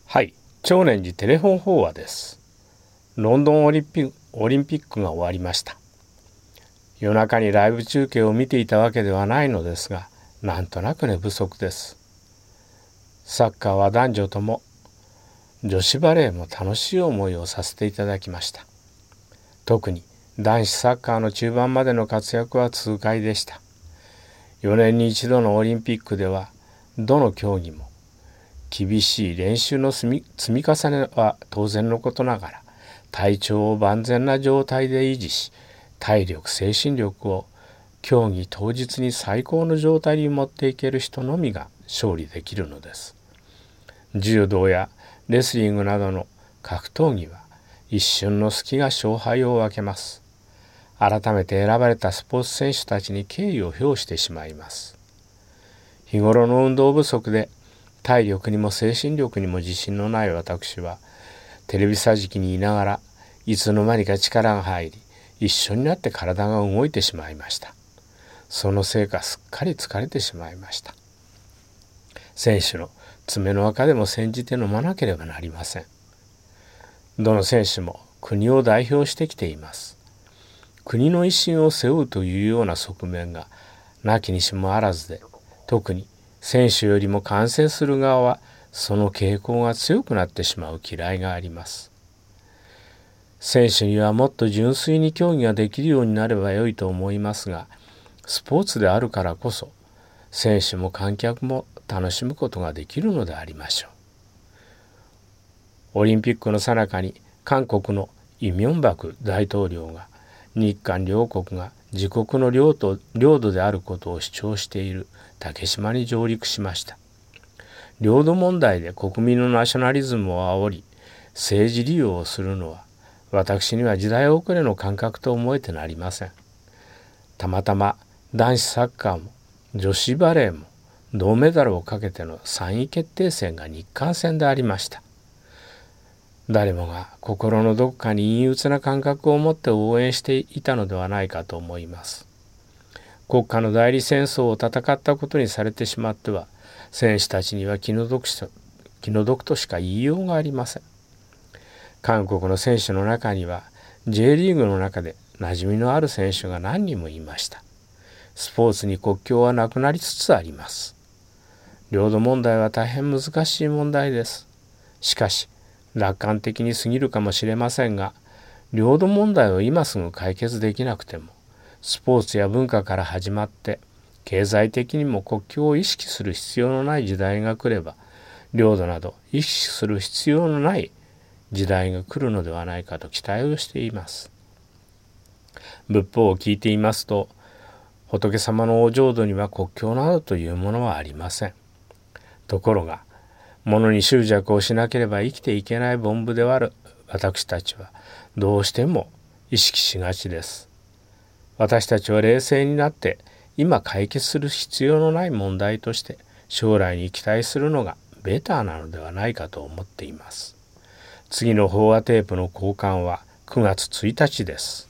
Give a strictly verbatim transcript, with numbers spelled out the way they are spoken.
はい、長年寺テレフォン法話です。ロンドンオリンピック、オリンピックが終わりました。夜中にライブ中継を見ていたわけではないのですが、なんとなく寝不足です。サッカーは男女とも、女子バレーも楽しい思いをさせていただきました。特に男子サッカーの中盤までの活躍は痛快でした。よねんに一度のオリンピックでは、どの競技も厳しい練習の積み、積み重ねは当然のことながら、体調を万全な状態で維持し、体力精神力を競技当日に最高の状態に持っていける人のみが勝利できるのです。柔道やレスリングなどの格闘技は一瞬の隙が勝敗を分けます。改めて選ばれたスポーツ選手たちに敬意を表してしまいます。日頃の運動不足で体力にも精神力にも自信のない私は、テレビ桟敷にいながらいつの間にか力が入り、一緒になって体が動いてしまいました。そのせいかすっかり疲れてしまいました。選手の爪の垢でも煎じて飲まなければなりません。どの選手も国を代表してきています。国の威信を背負うというような側面がなきにしもあらずで、特に選手よりも観戦する側はその傾向が強くなってしまう嫌いがあります。選手にはもっと純粋に競技ができるようになればよいと思いますが、スポーツであるからこそ選手も観客も楽しむことができるのでありましょう。オリンピックの最中に韓国のイ・ミョンバク大統領が日韓両国が自国の領土、領土であることを主張している竹島に上陸しました。領土問題で国民のナショナリズムを煽り政治利用をするのは、私には時代遅れの感覚と思えてなりません。たまたま男子サッカーも女子バレーも銅メダルをかけてのさんい決定戦が日韓戦でありました。誰もが心のどこかに陰鬱な感覚を持って応援していたのではないかと思います。国家の代理戦争を戦ったことにされてしまっては、選手たちには気の毒し気の毒としか言いようがありません。韓国の選手の中には J リーグの中で馴染みのある選手が何人もいました。スポーツに国境はなくなりつつあります。領土問題は大変難しい問題です。しかし楽観的に過ぎるかもしれませんが、領土問題を今すぐ解決できなくても、スポーツや文化から始まって経済的にも国境を意識する必要のない時代が来れば、領土など意識する必要のない時代が来るのではないかと期待をしています。仏法を聞いていますと、仏様のお浄土には国境などというものはありません。ところが、物に執着をしなければ生きていけない凡夫である私たちはどうしても意識しがちです。私たちは冷静になって今解決する必要のない問題として将来に期待するのがベターなのではないかと思っています。次の法話テープの交換はくがつついたちです。